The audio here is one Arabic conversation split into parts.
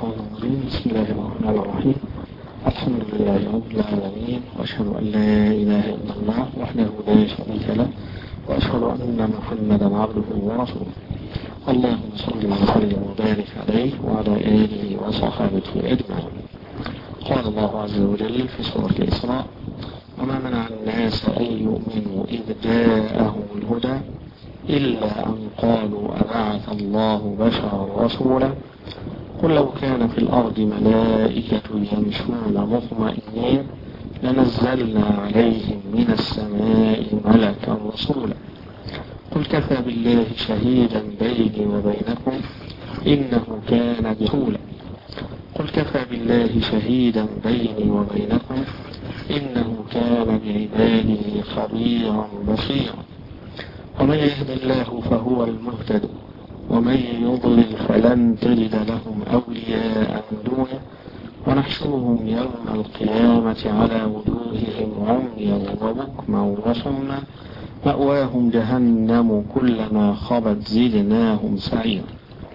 الشيطان الرجيم. بسم الله الرحمن الرحيم. الحمد لله رب العالمين، وأشهد أن لا إله إلا الله وحده لا شريك له، وأشهد أن محمدا عبده ورسوله. اللهم صل وسلم وبارك عليه وعلى آله وصحابته أجمعين. قال الله عز وجل في سورة الإسراء: وما منع الناس أن يؤمنوا إذ جاءهم الهدى إلا أن قالوا أبعث الله بشرا رسولا قل لو كان في الأرض ملائكة يمشون مطمئنين لنزلنا عليهم من السماء ملكا رسولا قل كفى بالله شهيدا بيني وبينكم إنه كان رسولا قل كفى بالله شهيدا بيني وبينكم إنه كان بعباده خبيرا بصيرا ومن يهد الله فهو المهتد ومن يضلل فلن تجد لهم أولياء من دونه ونحشرهم يوم القيامة على وجوههم عميا وبكما وصما مأواهم جهنم كلما خبت زدناهم سعيرا.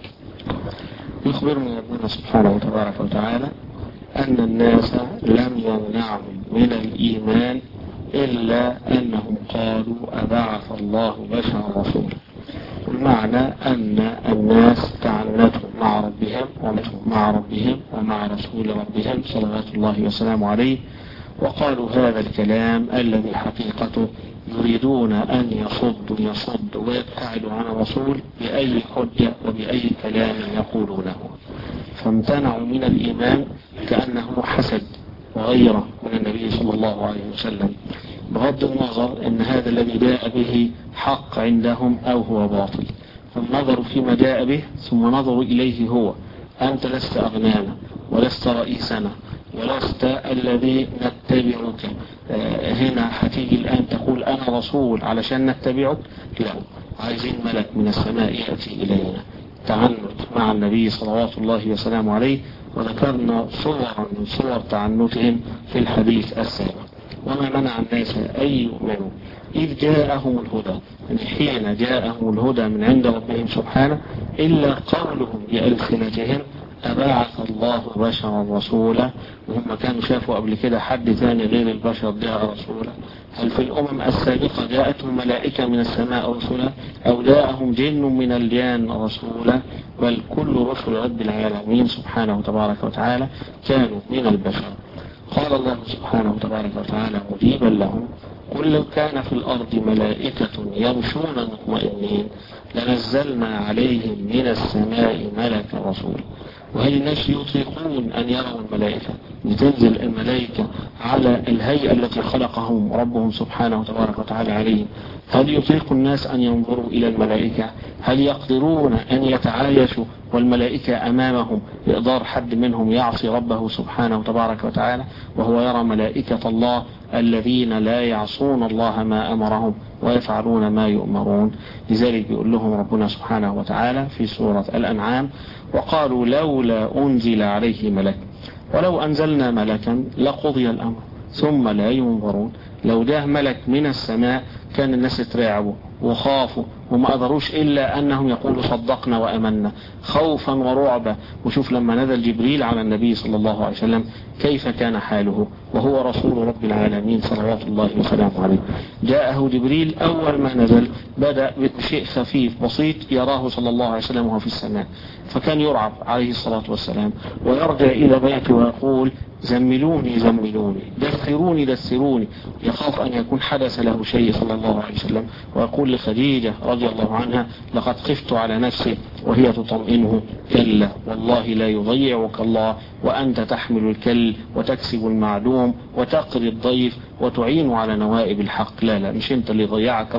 يخبرنا ربنا سبحانه وتبارك وتعالى أن الناس لم يمنعهم من الإيمان إلا أنهم قالوا أبعث الله بشرا رسولا. والمعنى أن الناس تعنتوا مع ربهم ومع رسول ربهم صلوات الله وسلامه عليه، وقالوا هذا الكلام الذي حقيقته يريدون أن يصدوا ويبتعدوا عن الرسول بأي حجة وبأي كلام يقولونه، فامتنعوا من الإيمان كأنه حسد وغيره من النبي صلى الله عليه وسلم، بغض النظر أن هذا الذي جاء به حق عندهم أو هو باطل. فالنظر فيما جاء به ثم نظروا إليه هو: أنت لست أغنانا ولست رئيسنا ولست الذي نتبعك. هنا هتيجي الآن تقول أنا رسول علشان نتبعك؟ لا، عايزين ملك من السماء يأتي إلينا. تعنت مع النبي صلوات الله وسلامه عليه، وذكرنا صورا من صور تعنتهم في الحديث السابق. وما منع الناس أن يؤمنوا إذ جاءهم الهدى، يعني حين جاءهم الهدى من عند ربهم سبحانه، إلا قولهم بألسنتهم أبعث الله بشرا رسولا، وهم كانوا شافوا قبل كده حد ثاني غير البشر جاء رسولا. هل في الأمم السابقة جاءتهم ملائكة من السماء رسولا أو جاءهم جن من الجان رسولا؟ بل كل رسل رب العالمين سبحانه وتبارك وتعالى كانوا من البشر. قال الله سبحانه وتبارك وتعالى مجيبا لهم: قل لو كان في الأرض ملائكة يمشون مطمئنين لنزلنا عليهم من السماء ملكا رسولا. وهل الناس يطيقون أن يروا الملائكة؟ لتنزل الملائكة على الهيئة التي خلقهم ربهم سبحانه وتبارك وتعالى عليهم. هل يطيق الناس أن ينظروا إلى الملائكة؟ هل يقدرون أن يتعايشوا والملائكة أمامهم بإقدار حد منهم يعصي ربه سبحانه وتبارك وتعالى وهو يرى ملائكة الله الذين لا يعصون الله ما أمرهم ويفعلون ما يؤمرون؟ لذلك يقول لهم ربنا سبحانه وتعالى في سورة الأنعام: وقالوا لولا أنزل عليه ملك ولو أنزلنا ملكا لقضي الأمر ثم لا ينظرون. لو جاء ملك من السماء كان الناس يترعبوا وخافوا وما قدروش إلا أنهم يقولوا صدقنا وأمنا خوفا ورعبا. وشوف لما نزل جبريل على النبي صلى الله عليه وسلم كيف كان حاله وهو رسول رب العالمين صلوات الله وسلامه عليه. جاءه جبريل أول ما نزل بدأ بشيء خفيف بسيط يراه صلى الله عليه وسلم وهو في السماء، فكان يرعب عليه الصلاة والسلام ويرجع إلى بيته ويقول: زملوني زملوني، دثروني دثروني، يخاف أن يكون حدث له شيء صلى الله عليه وسلم. ويقول لخديجة رضي الله عنها: لقد خفت على نفسي، وهي تطمئنه: كلا والله لا يضيعك الله وأنت تحمل الكل وتكسب المعدوم وتقري الضيف وتعين على نوائب الحق. لا مش أنت اللي ضيعك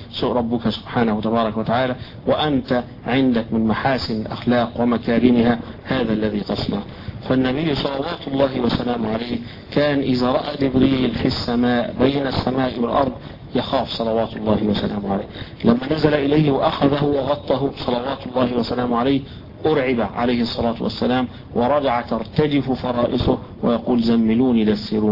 ربك سبحانه وتبارك وتعالى، وأنت عندك من محاسن الأخلاق ومكارمها هذا الذي تصنع. فالنبي صلوات الله وسلامه عليه كان إذا رأى جبريل في السماء بين السماء والأرض يخاف صلوات الله وسلامه عليه. لما نزل إليه وأخذه وغطه صلوات الله وسلامه عليه أرعب عليه الصلاة والسلام ورجع ترتجف فرائصه ويقول: زملوني دسروني.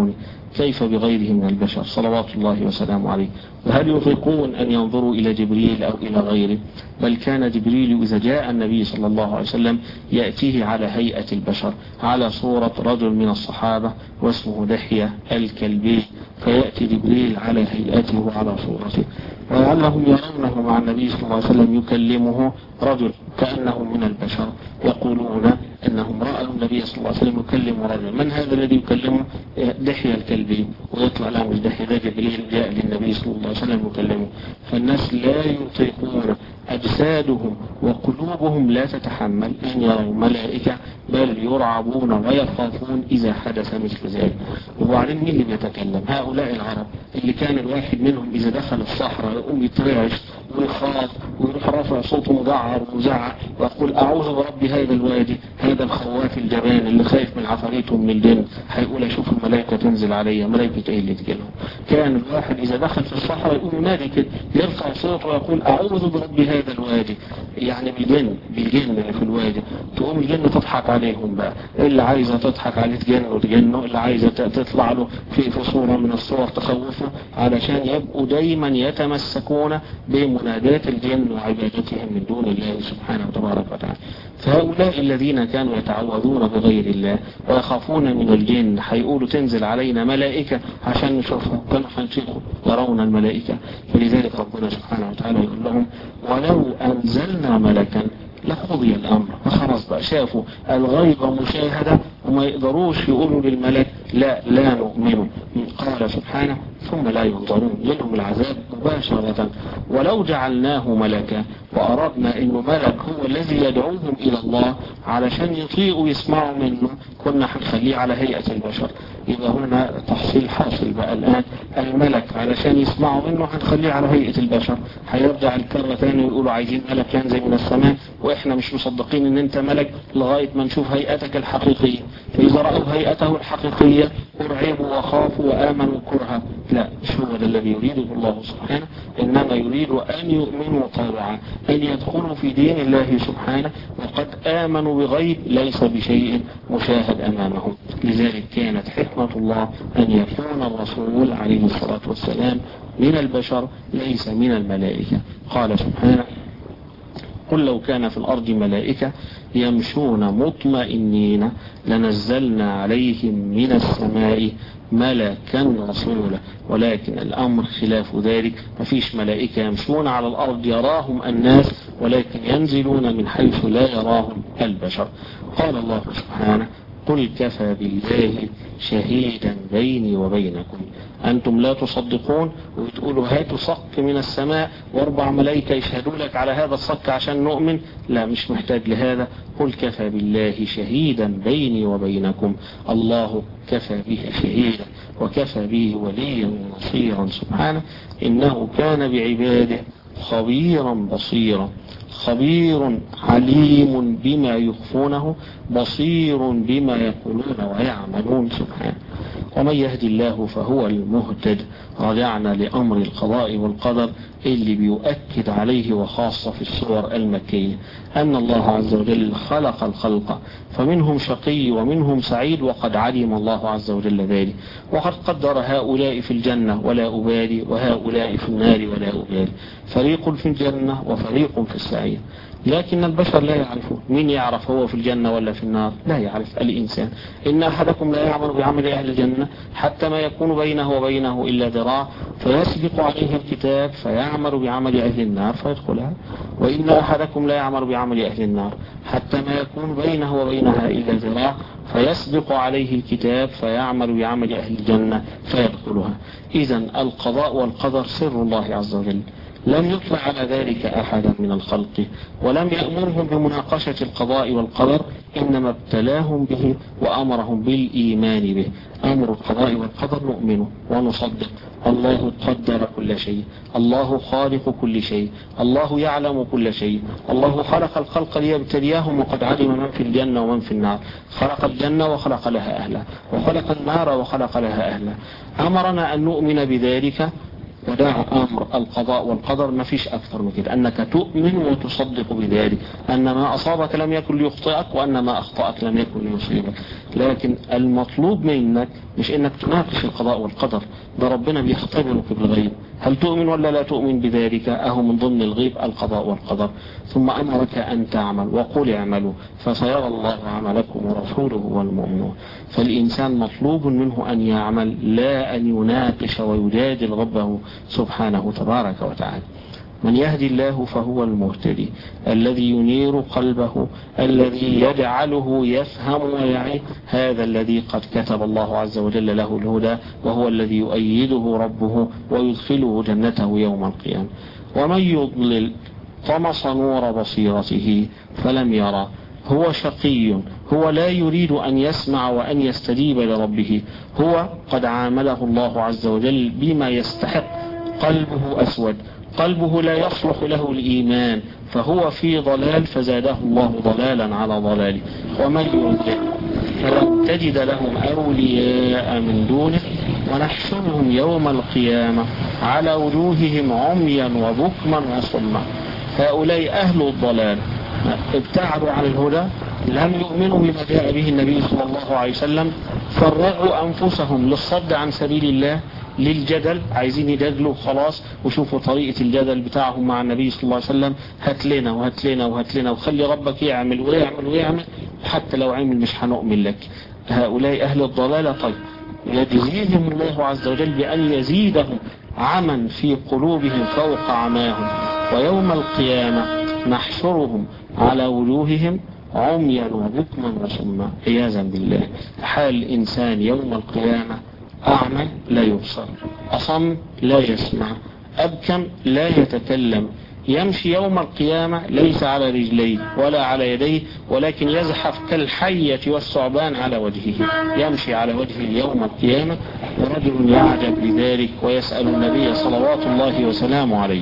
كيف بغيره من البشر صلوات الله وسلامه عليه؟ وهل يطيقون أن ينظروا إلى جبريل أو إلى غيره؟ بل كان جبريل إذا جاء النبي صلى الله عليه وسلم يأتيه على هيئة البشر، على صورة رجل من الصحابة واسمه دحية الكلبي، فيأتي جبريل على هيئته وعلى صورته، ولعلهم يرونه مع النبي صلى الله عليه وسلم يكلمه رجل كأنه من البشر، يقولون أنهم رأوا النبي صلى الله عليه وسلم يكلم رجل. من هذا الذي يكلمه؟ دحية الكلبي، ويطلع لا مش دحية، ده جبريل جاء للنبي صلى الله عليه وسلم يكلمه. فالناس لا يطيقون، أجسادهم وقلوبهم لا تتحمل أن يروا ملائكة، بل يرعبون ويخافون إذا حدث مثل ذلك. وبعدين مين اللي بيتكلم؟ هؤلاء العرب اللي كان الواحد منهم إذا دخل الصحراء يقوم يترعش ويخاف ويروح رافع صوته مجعر ومزعق ويقول أعوذ برب هذا الوادي. هذا الخواف الجبان اللي خايف من عفاريته من الجن هيقول أشوف الملائكة تنزل عليا. ملائكة إيه اللي تجيلهم؟ كان الواحد إذا دخل في الصحراء يقول ينادي كده، يرفع صوته ويقول أعوذ برب هذا الوادي، يعني بالجن اللي في الوادي. تقوم الجن تضحك عليهم بقى، اللي عايزة تضحك عليه تجنه، اللي عايزة تطلع له في صورة من الصور تخوفه، علشان يبقوا دايما يتمسكون بمنادات الجن وعبادتهم من دون الله سبحانه وتبارك وتعالى. فهؤلاء الذين كانوا يتعوذون بغير الله ويخافون من الجن هيقولوا تنزل علينا ملائكة عشان نشوفها، كانوا هنشوفوا يرون الملائكة. فلذلك ربنا سبحانه وتعالى يقول لهم ولو أنزلنا ملكا لقضي الأمر. فخلاص بقى شافوا الغيب مشاهدة وما يقدروش يقولوا للملك لا نؤمن. قال سبحانه ثم لا ينظرون، لهم العذاب مباشرة. ولو جعلناه ملكا وأردنا إنه ملك هو الذي يدعوهم إلى الله علشان يطيعوا يسمعوا منه، كنا هنخليه على هيئة البشر. يبقى هنا تحصيل حاصل بقى الآن، الملك علشان يسمعوا منه هنخليه على هيئة البشر. هيرجع الكرة تاني ويقولوا عايزين ملك ينزل من السماء، وإحنا مش مصدقين إن أنت ملك لغاية ما نشوف هيئتك الحقيقية. فإذا رأوا هيئته الحقيقية أرعبوا وخافوا وآمنوا كرها. لا، مش هو الذي يريده الله سبحانه، إنما يريد أن يؤمنوا طبعا، أن يدخلوا في دين الله سبحانه وقد آمنوا بغيب ليس بشيء مشاهد أمامهم. لذلك كانت حكمة الله أن يكون الرسول عليه الصلاة والسلام من البشر ليس من الملائكة. قال سبحانه قل لو كان في الأرض ملائكة يمشون مطمئنين لنزلنا عليهم من السماء ملكا رسولا، ولكن الأمر خلاف ذلك. مفيش ملائكة يمشون على الأرض يراهم الناس، ولكن ينزلون من حيث لا يراهم البشر. قال الله سبحانه قل كفى بالله شهيدا بيني وبينكم. أنتم لا تصدقون وتقولوا هاتوا صك من السماء واربع ملائكة يشهدوا لك على هذا الصك عشان نؤمن. لا، مش محتاج لهذا. قل كفى بالله شهيدا بيني وبينكم. الله كفى به شهيدا وكفى به وليا ونصيرا سبحانه، إنه كان بعباده خبيرا بصيرا. خبير عليم بما يخفونه، بصير بما يقولون ويعملون سبحانه. ومن يهدي الله فهو المهتد. رجعنا لأمر القضاء والقدر اللي بيؤكد عليه، وخاصة في السور المكية، أن الله عز وجل خلق الخلق فمنهم شقي ومنهم سعيد، وقد علم الله عز وجل ذلك، وقد قدر هؤلاء في الجنة ولا أبالي، وهؤلاء في النار ولا أبالي. فريق في الجنة وفريق في السعير. لكن البشر لا يعرفون. مين يعرف هو في الجنة ولا في النار؟ لا يعرف الإنسان. إن أحدكم لا يعمل بعمل أهل الجنة حتى ما يكون بينه وبينه إلا ذراع فيسبق عليه الكتاب فيعمل بعمل أهل النار فيدخلها، وإن أحدكم لا يعمل بعمل أهل النار حتى ما يكون بينه وبينها إلا ذراع فيسبق عليه الكتاب فيعمل بعمل أهل الجنة فيدخلها. إذن القضاء والقدر سر الله عز وجل، لم يطلع على ذلك أحدا من الخلق، ولم يأمرهم بمناقشة القضاء والقدر، إنما ابتلاهم به وأمرهم بالإيمان به. أمر القضاء والقدر نؤمنه ونصدق. الله قدر كل شيء، الله خالق كل شيء، الله يعلم كل شيء، الله خلق الخلق ليبتليهم، وقد علم من في الجنة ومن في النار. خلق الجنة وخلق لها أهلا، وخلق النار وخلق لها أهلا. أمرنا أن نؤمن بذلك ودع أمر القضاء والقدر، ما فيش أكثر من كده، أنك تؤمن وتصدق بذلك أن ما أصابك لم يكن ليخطئك وأن ما أخطأك لم يكن ليصيبك. لكن المطلوب منك مش أنك تناقش القضاء والقدر، ده ربنا بيختبرك بالغيب، هل تؤمن ولا لا تؤمن بذلك؟ أهو من ضمن الغيب القضاء والقدر. ثم أمرك أن تعمل وقل اعملوا فسيرى الله عملكم ورسوله والمؤمنون. فالإنسان مطلوب منه أن يعمل لا أن يناقش ويجادل ربه سبحانه تبارك وتعالى. من يهدي الله فهو المهتدي الذي ينير قلبه، الذي يجعله يفهم ويعي، هذا الذي قد كتب الله عز وجل له الهدى، وهو الذي يؤيده ربه ويدخله جنته يوم القيامة. ومن يضلل طمس نور بصيرته فلم يرى، هو شقي، هو لا يريد أن يسمع وأن يستجيب لربه، هو قد عامله الله عز وجل بما يستحق، قلبه أسود، قلبه لا يصلح له الإيمان، فهو في ضلال فزاده الله ضلالا على ضلاله. ومن يضلل فلن تجد لهم أولياء من دونه ونحشرهم يوم القيامة على وجوههم عميا وبكما وصما. هؤلاء أهل الضلال ابتعدوا عن الهدى، لم يؤمنوا بما جاء به النبي صلى الله عليه وسلم، فرغوا أنفسهم للصد عن سبيل الله، للجدل، عايزين يجادلوا خلاص، وشوفوا طريقة الجدل بتاعهم مع النبي صلى الله عليه وسلم، هات لنا وهات لنا وهات لنا، وخلي ربك يعمل ويعمل ويعمل، حتى لو عمل مش هنؤمن لك. هؤلاء أهل الضلالة. طيب يجزيهم الله عز وجل بأن يزيدهم عمى في قلوبهم فوق عماهم، ويوم القيامة نحشرهم على وجوههم عميا وبكما وصما، عياذا بالله. حال الإنسان يوم القيامة أعمى لا يبصر، أصم لا يسمع، أبكم لا يتكلم، يمشي يوم القيامة ليس على رجليه ولا على يديه، ولكن يزحف كالحية والثعبان على وجهه، يمشي على وجهه يوم القيامة. ورجل يعجب لذلك ويسأل النبي صلوات الله وسلامه عليه.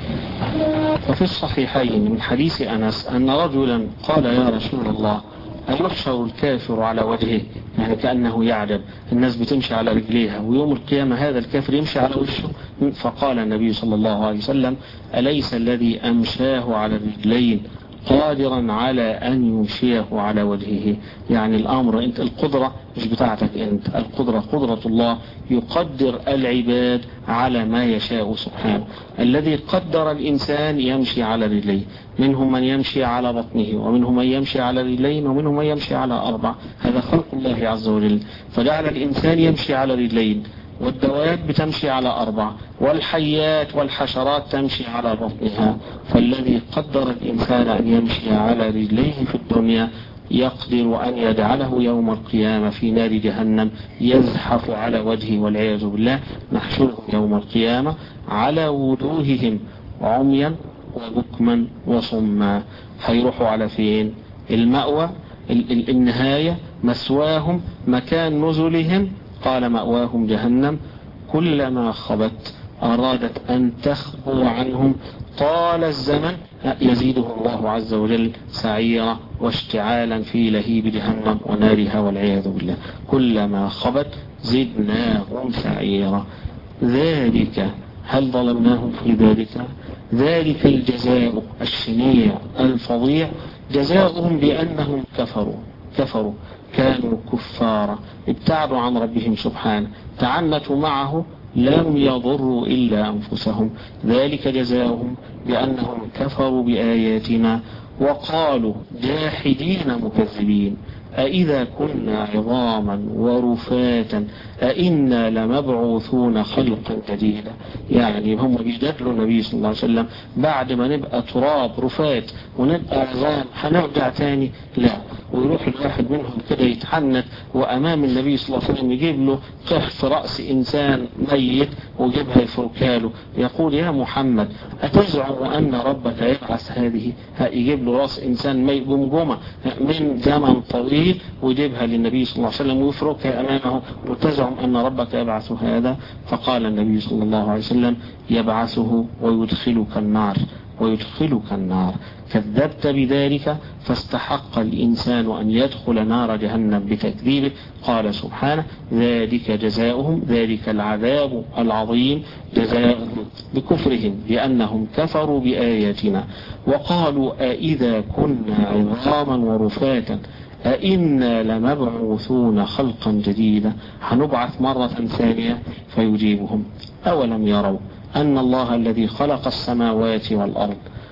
وفي الصحيحين من حديث أنس أن رجلا قال يا رسول الله أيحشر الكافر على وجهه؟ يعني كأنه يعجب، الناس بتمشي على رجليها ويوم القيامة هذا الكافر يمشي على وجهه. فقال النبي صلى الله عليه وسلم أليس الذي أمشاه على الرجلين قادرا على أن يمشيه على وجهه؟ يعني الأمر أنت، القدرة مش بتاعتك أنت، القدرة قدرة الله، يقدر العباد على ما يشاء سبحانه. الذي قدر الإنسان يمشي على رجليه، منهم من يمشي على بطنه، ومنهم من يمشي على رجلين، ومنهم من يمشي على أربع، هذا خلق الله عز وجل. فجعل الإنسان يمشي على رجلين، والدواب بتمشي على أربع، والحيات والحشرات تمشي على بطنها. فالذي قدر الإنسان أن يمشي على رجليه في الدنيا يقدر أن يجعله يوم القيامة في نار جهنم يزحف على وجهه والعياذ بالله. نحشرهم يوم القيامة على وجوههم عميا وبكما وصما. هيروحوا على فين؟ المأوى، النهاية، مسواهم، مكان نزلهم. قال مأواهم جهنم كلما خبت أرادت أن تخبو عنهم طال الزمن يزيده الله عز وجل سعيرا واشتعالا في لهيب جهنم ونارها والعياذ بالله. كلما خبت زدناهم سعيرا. ذلك، هل ظلمناهم في ذلك؟ ذلك الجزاء الشنيع الفظيع، جزاؤهم بأنهم كفروا، كانوا كفارا، ابتعدوا عن ربهم سبحانه، تعنتوا معه، لم يضروا إلا أنفسهم. ذلك جزاؤهم بأنهم كفروا بآياتنا وقالوا جاحدين مكذبين أإذا كنا عظاما ورفاتا أإنا لمبعوثون خلقا جديدا. يعني هم بيجادلوا النبي صلى الله عليه وسلم بعد ما نبقى تراب رفات ونبقى عظام هنرجع تاني؟ لا. ويروح الواحد منهم كده يتحنت وأمام النبي صلى الله عليه وسلم يجيب له قحف رأس إنسان ميت ويجيبها يفركها له، يقول يا محمد أتزعم أن ربك يبعث هذه؟ يجيب له رأس إنسان ميت جمجمة من زمن طويل ويجيبها للنبي صلى الله عليه وسلم ويفركها أمامه، وتزعم أن ربك يبعث هذا؟ فقال النبي صلى الله عليه وسلم يبعثه ويدخلك النار. ويدخلك النار. كذبت بذلك فاستحق الإنسان أن يدخل نار جهنم بتكذيبه. قال سبحانه: ذلك جزاؤهم، ذلك العذاب العظيم جزاؤهم بكفرهم لأنهم كفروا بآياتنا وقالوا أإذا كنا عظاما ورفاتا أئنا لمبعوثون خلقا جديدا، هنبعث مرة ثانية. فيجيبهم: أولم يروا أن الله الذي خلق السماوات والأرض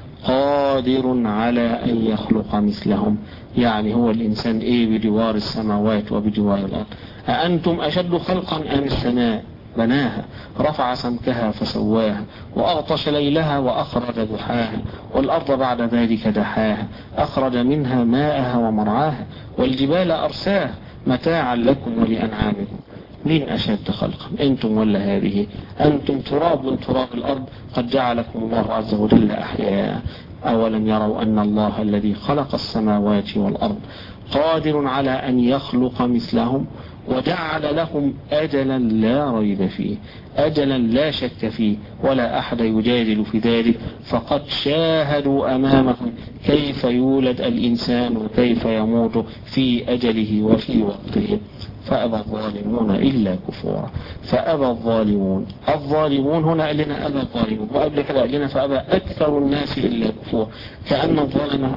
قادر على أن يخلق مثلهم. يعني هو الإنسان بجوار السماوات وبجوار الأرض. أأنتم أشد خلقا أم السماء بناها رفع سمكها فسواها وأغطش ليلها وأخرج ضحاها والأرض بعد ذلك دحاها أخرج منها ماءها ومرعاها والجبال أرساها متاعا لكم ولأنعامكم. مين أشد خلقا، أنتم ولا هذه؟ أنتم تراب من تراب الأرض، قد جعلكم الله عز وجل أحياء. أولم يروا أن الله الذي خلق السماوات والأرض قادر على أن يخلق مثلهم وجعل لهم أجلا لا ريب فيه، أجلا لا شك فيه ولا أحد يجادل في ذلك. فقد شاهدوا أمامهم كيف يولد الإنسان وكيف يموت في أجله وفي وقته. فأبى الظالمون إلا كفورا. فأبى الظالمون هنا قال لنا أبى الظالمون، وقبل كده قال لنا فأبى أكثر الناس إلا كفورا، كأن الظالم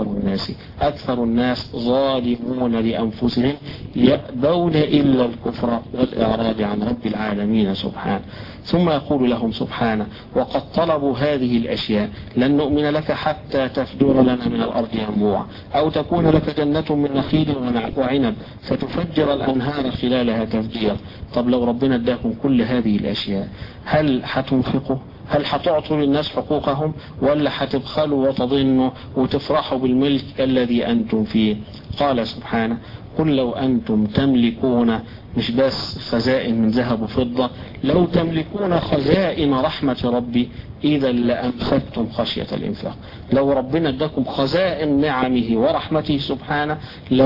أكثر الناس ظالمون لأنفسهم يأبون إلا الكفر والإعراض عن رب العالمين سبحانه. ثم يقول لهم سبحانه: وقد طلبوا هذه الأشياء لن نؤمن لك حتى تفجر لنا من الأرض ينبوعا أو تكون لك جنة من نخيل وعنب فتفجر الأنهار خلالها تفجيرا. طب لو ربنا اداكم كل هذه الأشياء هل هتنفقوا؟ هل هتعطوا للناس حقوقهم ولا هتبخلوا وتضنوا وتفرحوا بالملك الذي أنتم فيه؟ قال سبحانه: قل لو أنتم تملكون مش بس خزائن من ذهب وفضة، لو تملكون خزائن رحمة ربي إذا لأمسكتم خشية الإنفاق. لو ربنا اداكم خزائن نعمه ورحمته سبحانه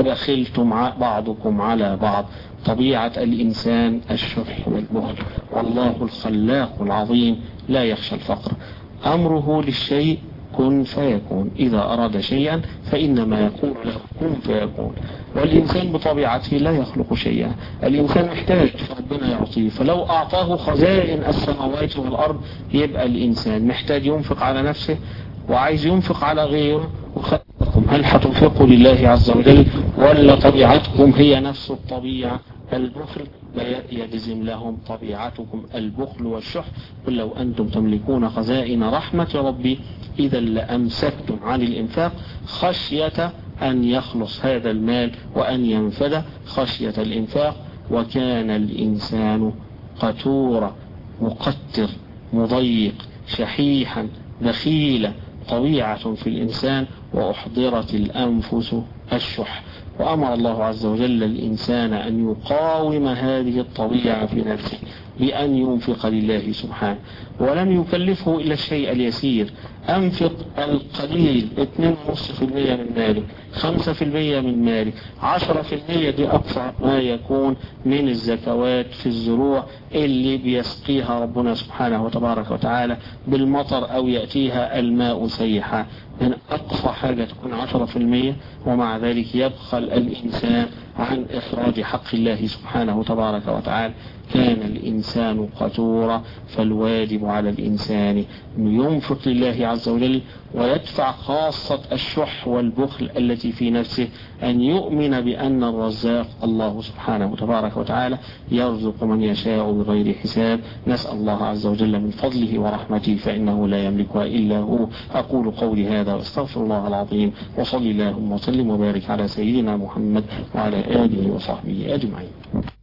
لبخلتم بعضكم على بعض. طبيعة الإنسان الشح والبخل، والله الخلاق العظيم لا يخشى الفقر. أمره للشيء كن فيكون، إذا أراد شيئا فإنما يقول له كن فيكون. والإنسان بطبيعته لا يخلق شيئا، الإنسان محتاج ربنا يعطيه. فلو أعطاه خزائن السماوات والأرض يبقى الإنسان محتاج ينفق على نفسه وعايز ينفق على غيره. وخلقكم هل هتنفقوا لله عز وجل ولا طبيعتكم هي نفس الطبيعة البخل؟ يجزم لهم طبيعتكم البخل والشح. قل لو أنتم تملكون خزائن رحمة ربي إذا لأمسكتم عن الإنفاق خشية أن يخلص هذا المال وأن ينفد، خشية الإنفاق. وكان الإنسان قتورا، مقتر، مضيق، شحيحا، بخيلا، طبيعة في الإنسان. وأحضرت الأنفس الشح. وأمر الله عز وجل الإنسان أن يقاوم هذه الطبيعة في نفسه بأن ينفق لله سبحانه، ولم يكلفه إلا الشيء اليسير. أنفق القليل، 2.5% من مالك، 5% من مالك، 10% دي أقصى ما يكون من الزكوات في الزروع اللي بيسقيها ربنا سبحانه وتبارك وتعالى بالمطر أو يأتيها الماء سيحا. من أقصى حاجة تكون 10%، ومع ذلك يبخل الإنسان عن إخراج حق الله سبحانه وتبارك وتعالى. كان الإنسان قتورا. فالواجب على الإنسان أن ينفق لله عز وجل ويدفع خاصة الشح والبخل التي في نفسه، أن يؤمن بأن الرزاق الله سبحانه وتبارك وتعالى يرزق من يشاء بغير حساب. نسأل الله عز وجل من فضله ورحمته فإنه لا يملكها إلا هو. أقول قولي هذا واستغفر الله العظيم، وصلي اللهم وسلم وبارك على سيدنا محمد وعلى آله وصحبه أجمعين.